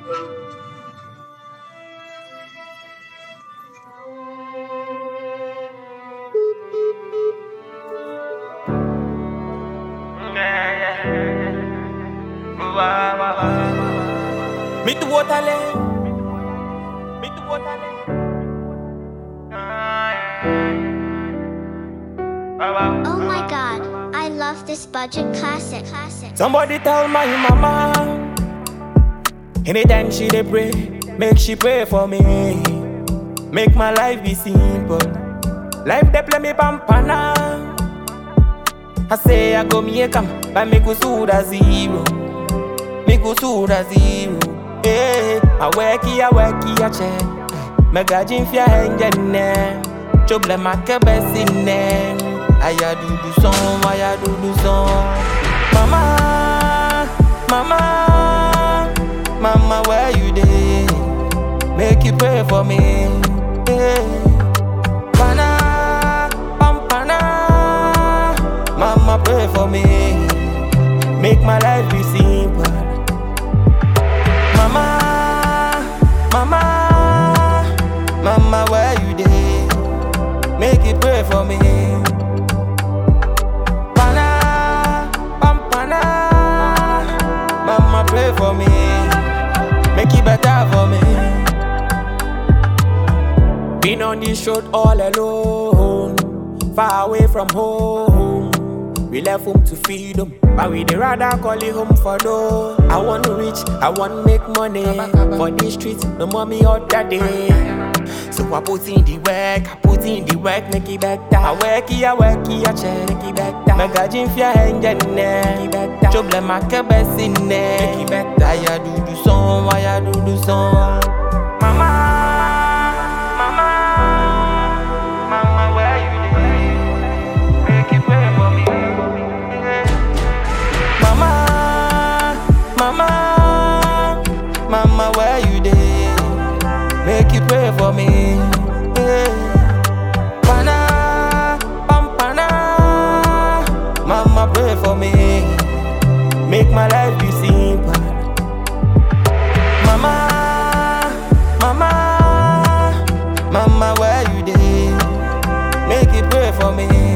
Meet the waterland. Meet the waterland. Oh my god, I love this budget classic. Somebody tell my mama, anytime she dey pray, make she pray for me. Make my life be simple. Life dey play me pampana. I say I go make 'em, but me go suda zero. Me go suda zero. Hey, I work here, check. Me gajin fia engine. Trouble my cabesine. I do the song, I do the song. Mama, mama, mama, where you dey? Make you pray for me. Hey. Pana, pampana, mama, pray for me. Make my life be simple. Mama, mama, mama, where you dey? Make you pray for me. Mama, pray for me, make it better for me. Been on this road all alone, far away from home. We left home to feed them, but we dey rather call it home for though. I want to reach, I want to make money for these streets, no mommy out that day. So I put in the work, make it better. I work here, check, make it better. My gajin fia engine, make it better. Trouble my cabesine, make it better. I do the song, I do the song. Mama, mama, mama, where you dey? Make it pray for me. Mama, mama, mama, where you dey? Make you pray for me. Pana, pampana, mama, pray for me. Make my life be simple. Mama, mama, mama, where you dey? Make you pray for me.